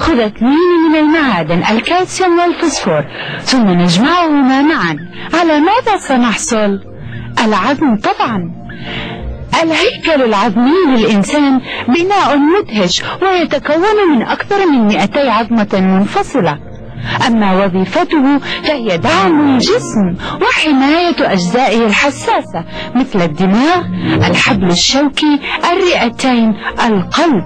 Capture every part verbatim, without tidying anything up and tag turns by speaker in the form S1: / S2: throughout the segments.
S1: نأخذ اثنين من المعادن الكالسيوم والفوسفور ثم نجمعهما معا. على ماذا سنحصل؟ العظم طبعا. الهيكل العظمي للإنسان بناء مدهش ويتكون من أكثر من مئتي عظمة منفصلة، أما وظيفته فهي دعم الجسم وحماية أجزائه الحساسة مثل الدماغ، الحبل الشوكي، الرئتين، القلب.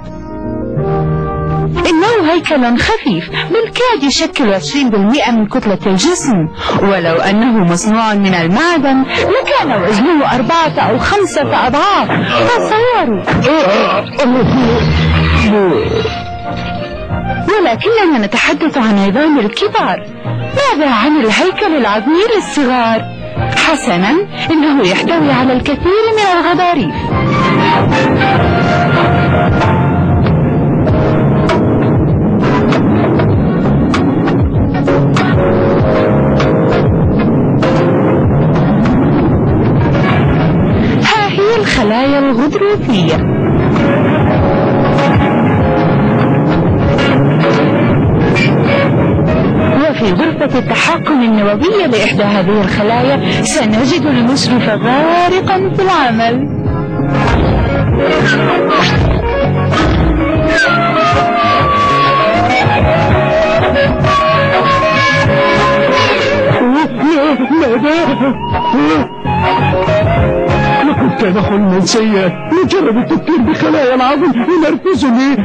S1: إنه هيكل خفيف بالكاد يشكل عشرين بالمئة من كتلة الجسم، ولو أنه مصنوع من المعدن لكان وزنه أربعة أو خمسة أضعاف. تصوروا. ولكننا نتحدث عن عظام الكبار. ماذا عن الهيكل العظمي للصغار؟ حسنا، إنه يحتوي على الكثير من الغضاريف. ها هي الخلايا الغضروفية. وفي غرفة التحكم النووي لإحدى هذه الخلايا سنجد المشرف غارقا في العمل.
S2: لقد كان حلما سيئا. مجرد التفكير بخلايا العظم ينرفزني.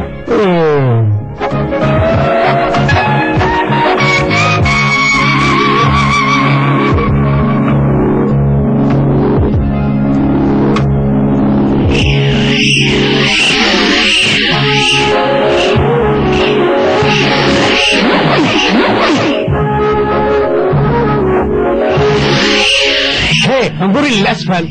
S3: هي انظري للأسفل.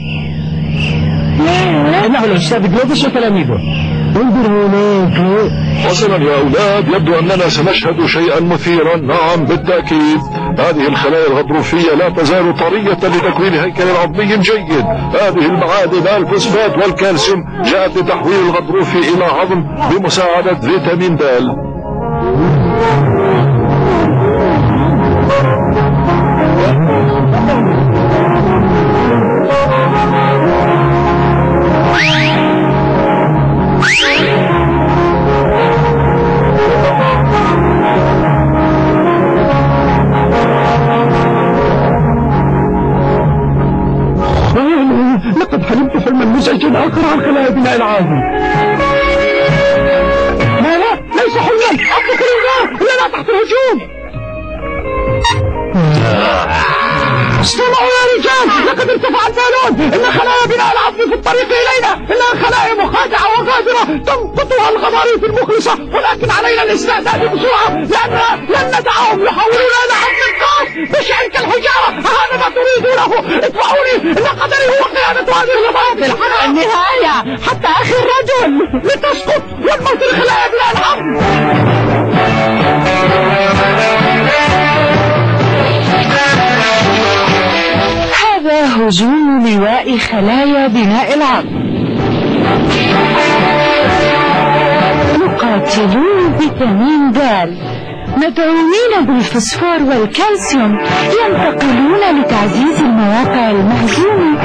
S3: إنه الأستاذ جلوبس وتلاميذه.
S2: انظر هناك.
S4: حسنا يا أولاد، يبدو أننا سنشهد شيئا مثيرا. نعم بالتأكيد، هذه الخلايا الغضروفية لا تزال طرية لتكوين هيكل عظمي جيد. هذه المعادن الفوسفات والكالسيوم جاءت لتحويل الغضروف إلى عظم بمساعدة فيتامين د.
S2: لقد حلمت حلما مزعجا آخر عن خلايا بناء العظم.
S3: لا لا، ليس حلما. أطلق الإنذار، إننا تحت الهجوم. استمعوا يا رجال، لقد ارتفع البالون. إن خلايا بناء العظم في الطريق إلينا. إنها خلايا مخادعة وغادرة تمقتها الغضاريف المخلصة، ولكن علينا الاستعداد بسرعة لأننا لن ندعهم يحولون إلى عظم خاص بشع كالحجارة. هذا ما تريدونه. اتبعوني، إن قدري هو قيادة هذه الغضاريف. النهاية حتى أخي الرجل لتسقط ونموت الخلايا بناء العظم.
S1: هذا هجوم لواء خلايا بناء العظم. مقاتلو فيتامين د مدعومين بالفوسفور والكالسيوم ينتقلون لتعزيز المواقع المهزومة.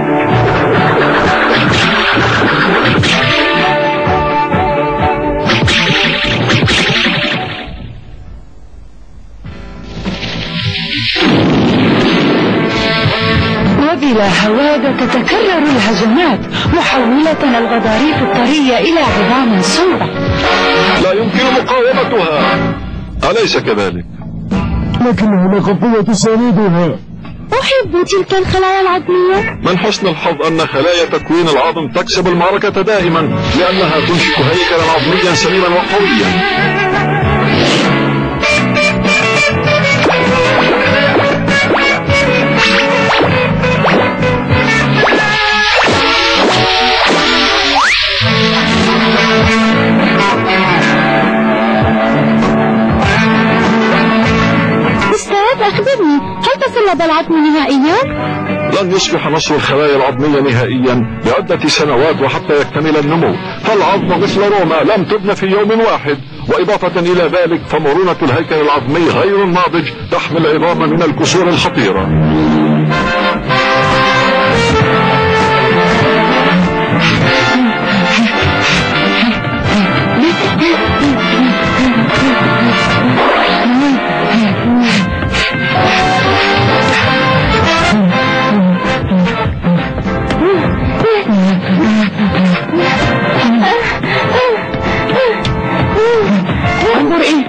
S1: وبلا هوادة تتكرر الهجمات محولة الغضاريف الطرية إلى عظام صلبة
S4: لا يمكن مقاومتها، أليس كذلك؟
S2: لكن هناك قوة تساندها.
S1: أحب تلك الخلايا العظمية.
S4: من حسن الحظ أن خلايا تكوين العظم تكسب المعركة دائما، لأنها تنشئ هيكلا عظميا سليما وقويا.
S1: أخبرني، هل تسلب العظم نهائيا؟
S4: لن يصبح نصر الخلايا العظمية نهائيا لعدة سنوات وحتى يكتمل النمو، فالعظم مثل روما لم تبنى في يوم واحد. وإضافة إلى ذلك فمرونة الهيكل العظمي غير الناضج تحمل عظاما من الكسور الخطيرة.
S3: انظر ايه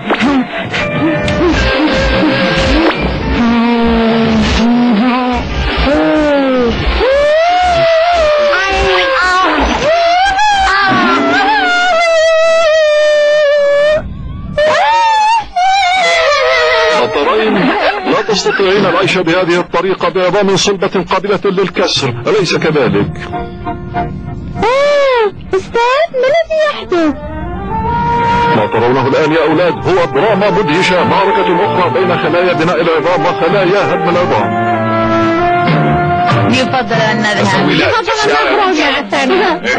S4: لا تستطيعين العيش بهذه الطريقة بعظام صلبة قابلة للكسر، أليس كذلك؟
S1: أستاذ ما الذي يحدث؟
S4: ما ترونه الآن يا أولاد هو دراما مدهشة، معركة أخرى بين خلايا بناء العظام وخلايا هدم العظام.
S1: يفضل أن نذهب. يفضل أن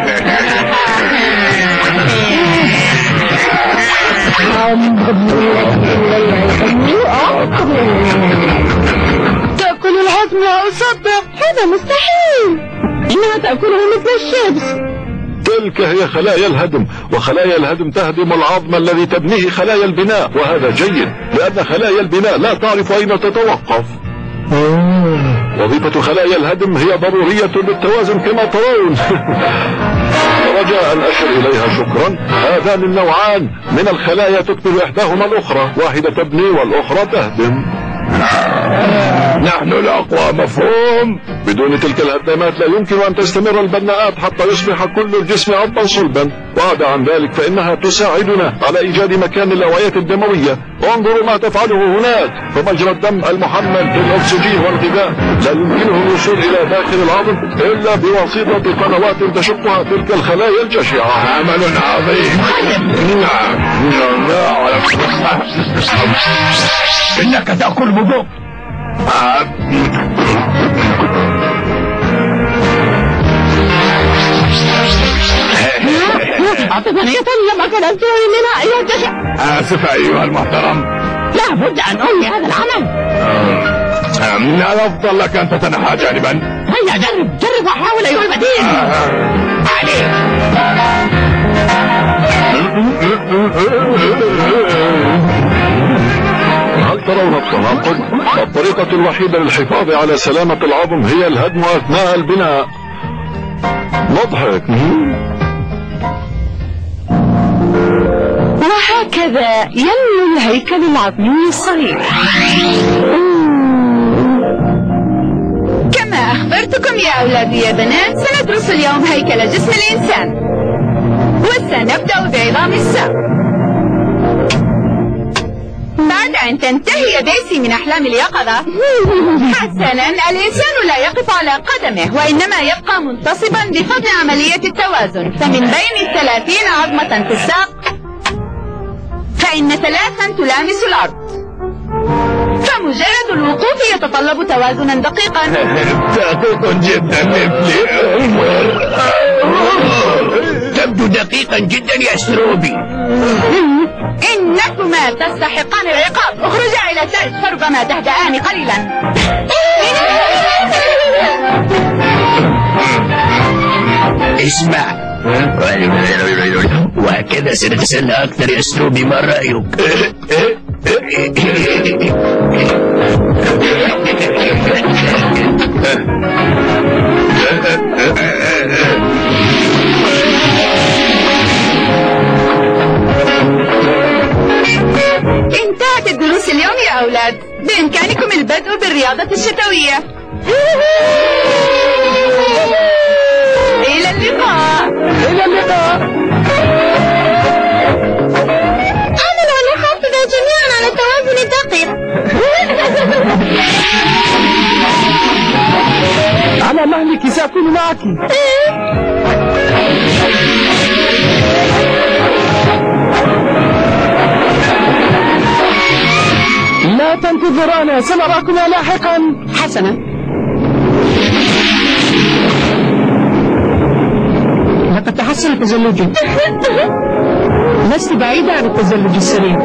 S3: تأكل العظم لا أصدق،
S1: هذا مستحيل،
S3: إنها تأكله مثل الشيبس.
S4: تلك هي خلايا الهدم، وخلايا الهدم تهدم العظم الذي تبنيه خلايا البناء، وهذا جيد لأن خلايا البناء لا تعرف أين تتوقف. وظيفة خلايا الهدم هي ضرورية للتوازن كما ترون. رجاء أشر إليها شكرا. هذان النوعان من الخلايا تكمل إحداهما الأخرى، واحدة تبني والأخرى تهدم.
S2: نحن الأقوى، مفهوم؟
S4: بدون تلك الهدامات لا يمكن أن تستمر البناءات حتى يصبح كل الجسم عظما صلبا، وعدا عن ذلك فإنها تساعدنا على إيجاد مكان للأوعية الدموية. انظروا ما تفعله هناك، فمجرى الدم المحمل بالأكسجين والغذاء لا يمكنه الوصول إلى داخل العظم إلا بواسطة قنوات تشقها تلك الخلايا الجشعة.
S2: عمل عظيم. إنك تأكل ببطء.
S3: أعطتني لما كنت منها أيها الجشع.
S2: آسف أيها المحترم،
S3: لا بد أن أنهي هذا العمل.
S2: من الأفضل لك أن تتنحى جانبا.
S3: هيا جرب جرب وحاول أيها البديل. عليك.
S4: هل ترون التناقض؟ الطريقة الوحيدة للحفاظ على سلامة العظم هي الهدم أثناء البناء. مضحك.
S1: وهكذا ينمو الهيكل العظمي الصغير. كما أخبرتكم يا أولادي يا بنات، سندرس اليوم هيكل جسم الإنسان، وسنبدأ بعظام الساق. بعد أن تنتهي ديسي من أحلام اليقظة، حسنا، الإنسان لا يقف على قدمه وإنما يبقى منتصبا بفضل عملية التوازن. فمن بين الثلاثين عظمة في الساق فإن ثلاثا تلامس الأرض، فمجرد الوقوف يتطلب توازنا دقيقا.
S2: دقيق جدا مثلي. تبدو دقيقا جدا يا سروبي.
S1: إنكما تستحقان العقاب. اخرجا إلى الثلج فربما تهدأان قليلا.
S2: اسمع، وهكذا سنتسلى أكثر يا سروبي، ما رأيك؟
S1: انتهت الدروس اليوم يا أولاد، بإمكانكم البدء بالرياضة الشتوية. إلى اللقاء.
S3: إلى اللقاء.
S1: أمل أن نحافظ جميعا على التوازن الدقيق.
S3: على مهلك سأكون معك. لا تنتظرانا، سنراكما لاحقا.
S1: حسنا.
S3: حصل تزلجي. لست بعيدة عن التزلج السريع.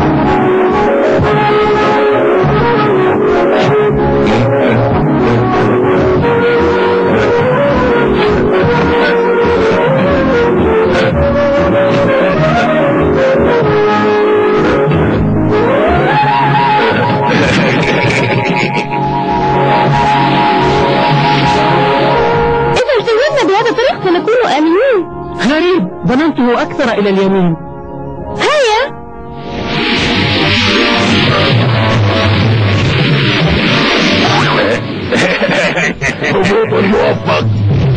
S1: سنكون آمنين.
S3: غريب، ظننته أكثر إلى اليمين.
S1: هيا.
S4: هبوط موفق.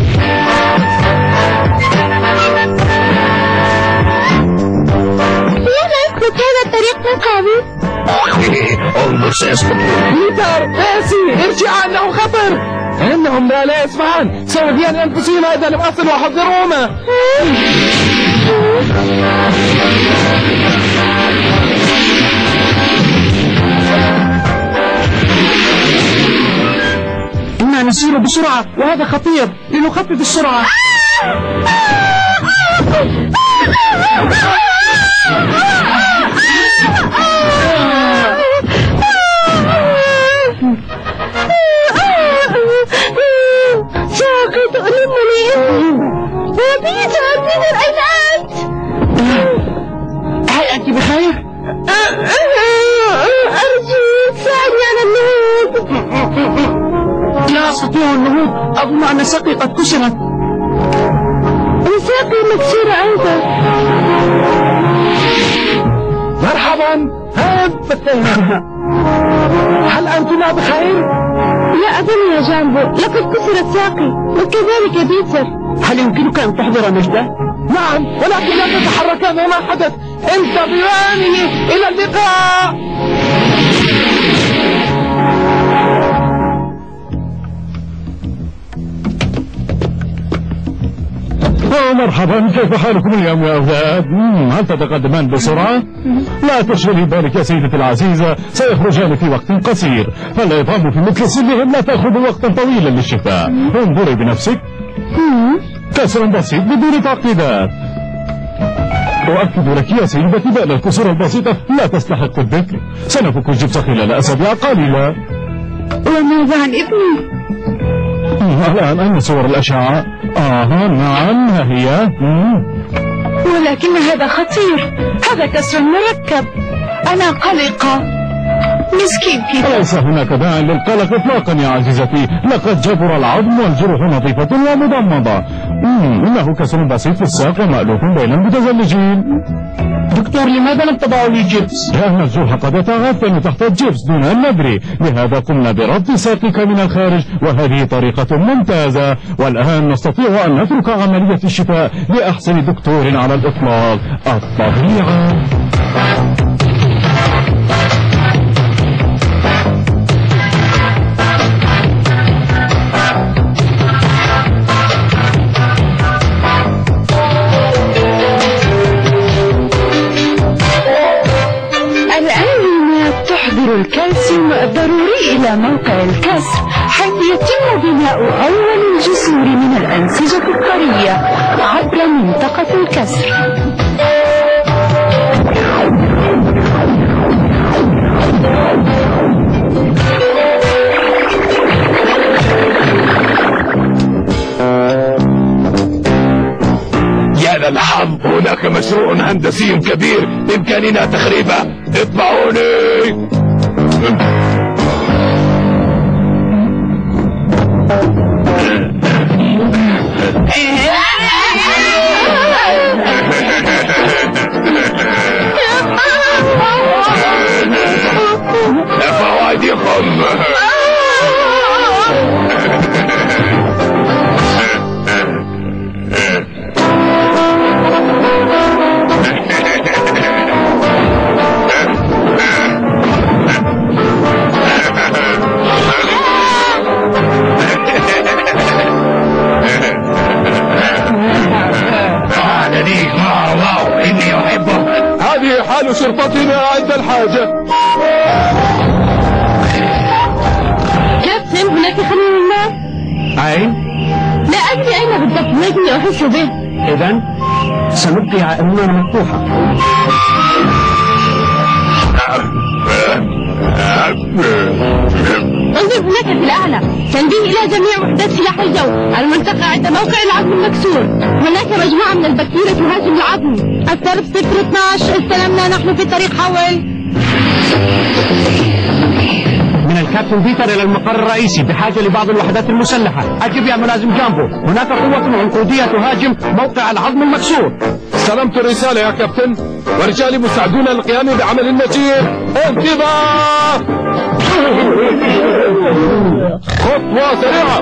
S1: لماذا يسقط هذا الطريق من قابل؟
S4: انظر سيسقط.
S3: بيتر، آسي، ارجع أنه خطر. إنهم لا لا يسمعان، سيبيان أنفسهم إذا لم أصل وحذروهما. إنا نسير بسرعة وهذا خطير، لنخفف السرعة.
S1: ساقي تؤلمني. يا بيتر، بيتر أين أنت؟
S3: هل أنت بخير؟
S1: أرجوك ساعدني على النهوض.
S3: لا أستطيع النهوض، أظن أن ساقي قد كسرت.
S1: وساقي مكسورة أيضا.
S3: مرحبا، هب. هل أنتما بخير؟
S1: لا أظن يا جامبو، لقد كسرت ساقي، وكذلك بيتر.
S3: هل يمكنك أن تحضر نجدة؟ نعم، ولكن لا تتحركان وما حدث. انتظراني، إلى اللقاء.
S2: أوه مرحبا، كيف حالكم اليوم يا أولاد؟ هل تتقدمان بسرعة؟ لا تشغلي بالك يا سيدتي العزيزة، سيخرجان في وقت قصير، فالعظام في مثل سنهم لا تأخذ وقتا طويلا للشفاء. انظري بنفسك. كسر بسيط بدون تعقيدات. أؤكد لك يا سيدتي بأن الكسور البسيطة لا تستحق الذكر. سنفك الجبس خلال أسابيع قليلة.
S1: وماذا عن ابني؟
S2: الآن أين صور الأشعة؟ آه نعم، ها هي.
S1: ولكن هذا خطير، هذا كسر مركب. أنا قلقة. مسكين بيتر.
S2: ليس هناك داعي للقلق إطلاقا يا عزيزتي، لقد جبر العظم والجروح نظيفة ومضمضة. إنه كسر بسيط في الساق ومألوف بين المتزلجين.
S3: دكتور، لماذا لم تضعوا لي جبس؟
S2: لأن الجرح قد يتعفن تحت الجبس دون أن ندري، لهذا قمنا بربط ساقك من الخارج، وهذه طريقة ممتازة. والآن نستطيع أن نترك عملية الشفاء لأحسن دكتور على الإطلاق، الطبيعة.
S1: الكالسيوم الضروري إلى موقع الكسر، حيث يتم بناء أول الجسور من الأنسجة الطرية عبر منطقة الكسر.
S4: يا للحظ، هناك مشروع هندسي كبير بإمكاننا تخريبه. اتبعوني. ارفعوا ايديكم.
S2: هذه حال شرطتنا عند الحاجة.
S1: كابتن، هناك خليل الماء.
S2: أين؟
S1: لا أدري أين بالضبط، لكني أحس به.
S3: إذن سنبقي عائلنا مفتوحة.
S1: انظر هناك في الأعلى، تنبيه إلى جميع وحدات سلاح الجو، الملتقى عند موقع العظم المكسور. هناك مجموعة من البكتيريا تهاجم العظم. الطرف صفر اثناشر، استلمنا، نحن في الطريق. حول.
S3: من الكابتن بيتر إلى المقر الرئيسي، بحاجة لبعض الوحدات المسلحة. أجب يا ملازم جامبو، هناك قوة عنقودية تهاجم موقع العظم المكسور.
S4: استلمت الرسالة يا كابتن، ورجالي مساعدون للقيام بعمل النجير. انتظار، خطوة سريعة.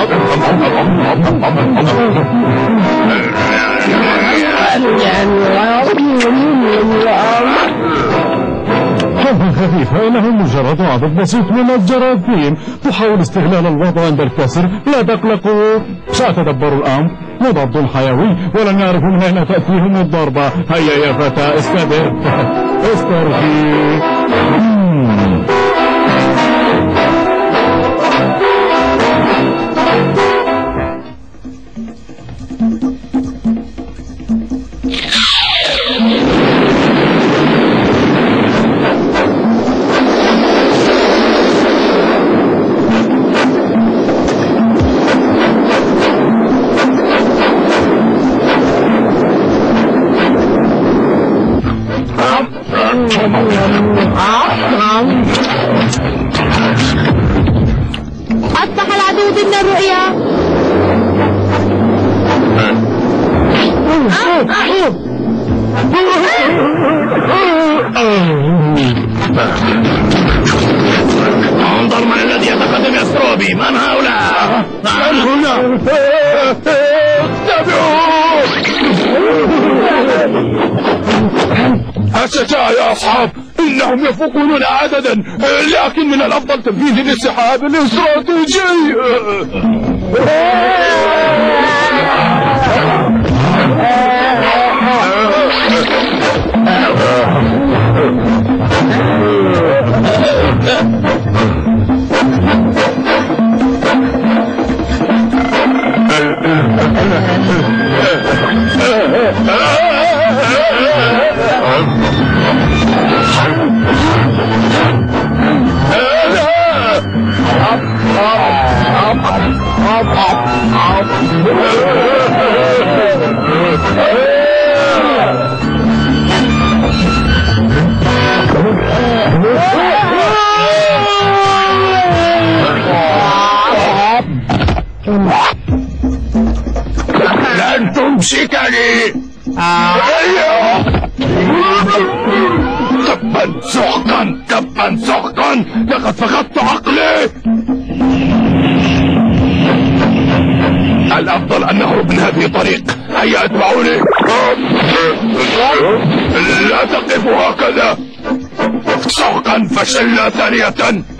S2: طبعا خفيفة، إنه مجرد عدد بسيط من الجراثيم تحاول استغلال الوضع عند الكسر. لا تقلقوا، سأتدبر الأمر. مضاد حيوي ولن يعرفوا من أين تأتيهم الضربة. هيا يا فتى استبر. استرخي.
S1: أصبح العدو ضمن الرؤيا.
S3: انظر من الذي يتقدم يا ستروبي، من هؤلاء؟
S4: من هنا؟ اتبعوا. الشجاع يا أصحاب، إنهم يفوقوننا عددا، لكن من الأفضل تنفيذ الانسحاب الاستراتيجي. لن تمسكني. تبا سحقا، تبا سحقا، لقد فقدت عقلي. الأفضل أن نهرب من هذه الطريق. هيا اتبعوني. لا تقفوا هكذا. سحقا، فشلنا ثانية.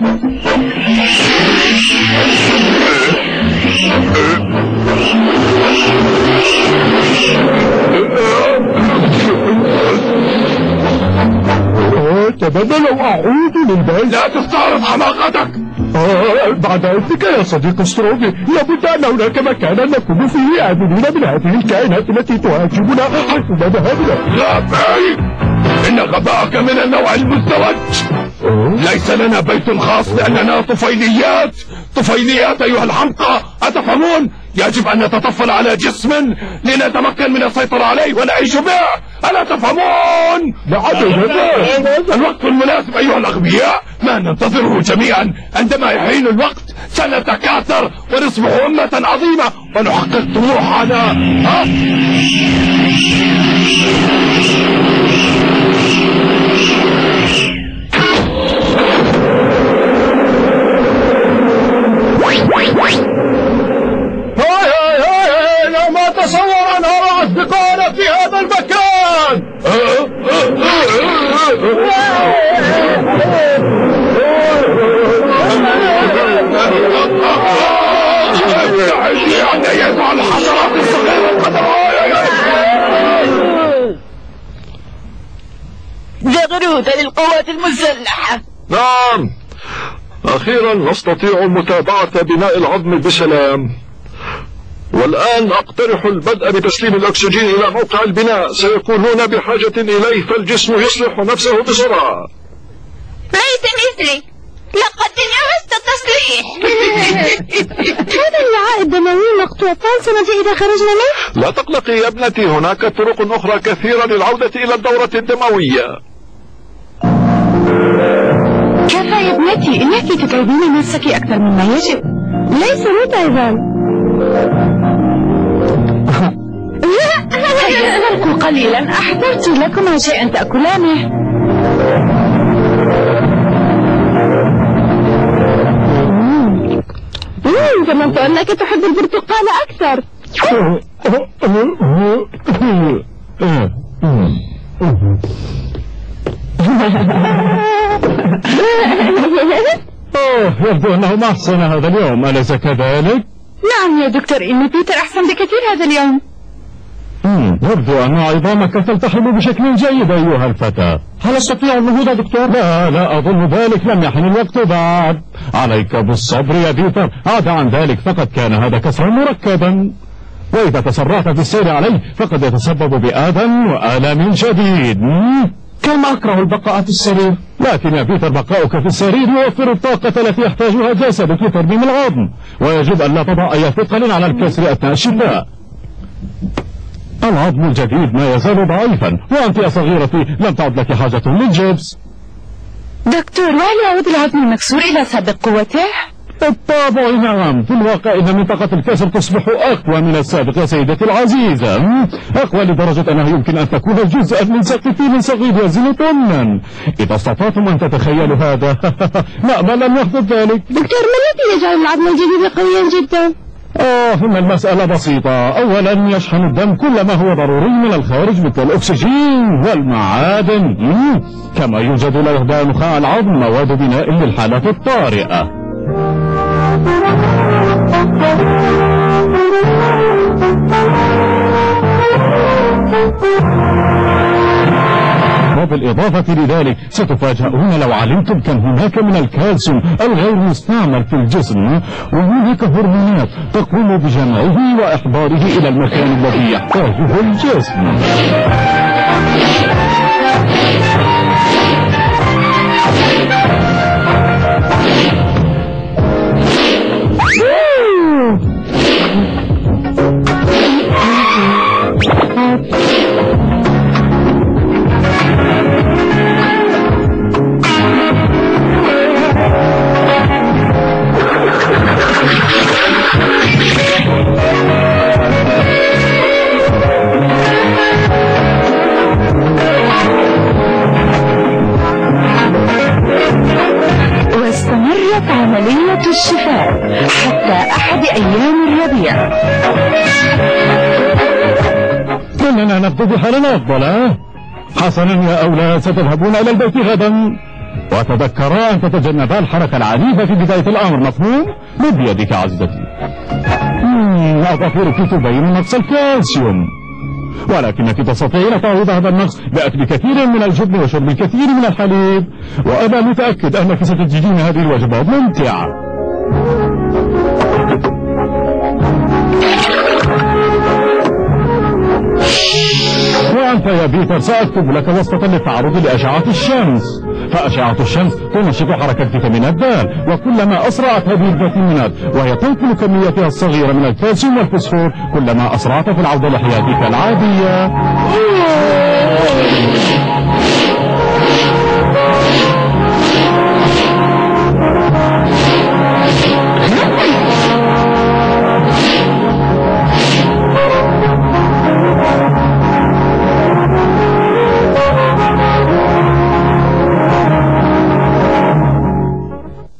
S2: أتمنى لو أعود للبيت.
S4: لا تستعرض حماقتك.
S2: آه بعد إذنك يا صديق ستروبي، لابد أن هناك مكانا نكون فيه آمنين من هذه الكائنات التي تهاجمنا حيثما ذهبنا.
S4: لا بعيد، إن غباءك من النوع المزدوج. ليس لنا بيت خاص لأننا طفيليات. طفيليات أيها الحمقى، أتفهمون؟ يجب أن نتطفل على جسم لنتمكن من السيطرة عليه ونعيش به. ألا تفهمون؟ الوقت المناسب أيها الأغبياء، ما ننتظره جميعا. عندما يحين الوقت سنتكاثر ونصبح أمة عظيمة ونحقق طموحنا. ها؟
S2: هاي هاي هاي، لا ما تصور أن أرى أصدقائنا في هذا المكان.
S4: ابتعدي عن أيها الحشرات الصغيرة القدرية.
S1: زغروطة للقوات المسلحة.
S4: نعم، أخيرا نستطيع متابعة بناء العظم بسلام. والآن أقترح البدء بتسليم الأكسجين إلى موقع البناء. سيكونون بحاجة إليه، فالجسم يصلح نفسه بسرعة.
S5: ليس مثلي، لقد تجاوزت التصليح.
S1: هذا الوعاء الدموي مقطوع، فهل سنجي إذا خرجنا منه؟
S4: لا تقلقي يا ابنتي، هناك طرق أخرى كثيرة للعودة إلى الدورة الدموية.
S1: كفى يا ابنتي، إنك تتعبين نفسك أكثر مما يجب. ليس متعبا. استرقوا قليلا، أحضرت لكما شيئا تأكلانه. ظننت أنك تحب البرتقال أكثر.
S2: أوه، يبدو أنه ما أحسن هذا اليوم، أليس كذلك؟
S1: نعم يا دكتور، إن بيتر أحسن بكثير هذا اليوم.
S2: يبدو أن عظامك تلتحم بشكل جيد أيها الفتى. هل أستطيع النهوض دكتور؟ لا لا أظن ذلك، لم يحن الوقت بعد. عليك بالصبر يا بيتر، عدا عن ذلك فقد كان هذا كسرا مركبا، وإذا تسرعت في السير عليه فقد يتسبب بآذى وآلام شديد. كما أكره البقاء في السرير. لكن يا بيتر، بقاؤك في السرير يوفر الطاقة التي يحتاجها جسدك لترميم العظم، ويجب أن لا تضع أي ثقل على الكسر أثناء الشفاء. العظم الجديد ما يزال ضعيفا، وأنت يا صغيرتي لم تعد لك حاجة للجبس.
S1: دكتور، وهل يعود العظم المكسور إلى سابق قوته؟
S2: بالطبع نعم، في الواقع إن منطقة الكسر تصبح أقوى من السابق يا سيدتي العزيزة، أقوى لدرجة أنها يمكن أن تكون جزءا من سقف صغير يزن طنا. إذا استطعتم أن تتخيلوا هذا. لا، ما لم يحدث ذلك.
S1: دكتور، ما الذي يجعل العظم الجديد قويا جدا؟
S2: آه إن المسألة بسيطة. أولا يشحن الدم كل ما هو ضروري من الخارج مثل الأكسجين والمعادن، كما يوجد لدى نخاع العظم مواد بناء للحالات الطارئة. وبالإضافة لذلك ستفاجئون لو علمتم كم هناك من الكالسيوم الغير مستعمل في الجسم، وهناك هرمونات تقوم بجمعه وإحضاره إلى المكان الذي يحتاجه الجسم.
S1: واستمرت عملية الشفاء حتى أحد أيام الربيع.
S2: إننا نبدو بحال أفضل. حسنا يا أولاد، ستذهبون إلى البيت غدا، وتذكرا أن تتجنبا الحركة العنيفة في بداية الأمر، مفهوم؟ مد بيدك عزيزتي. أظافرك تبين نقص الكالسيوم، ولكنك تستطيعين تعويض هذا النقص بأكل كثير من الجبن وشرب الكثير من الحليب، وأنا متأكد أنك ستجدين هذه الوجبات ممتعة. وأنت يا بيتر سأكتب لك وصفة للتعرض لأشعة الشمس، فأشعة الشمس تنشط حركة فيتامينات د، وكلما أسرعت هذه الفيتامينات وهي تنقل كميتها الصغيرة من الكالسيوم والفوسفور، كلما أسرعت في العودة لحياتك العادية.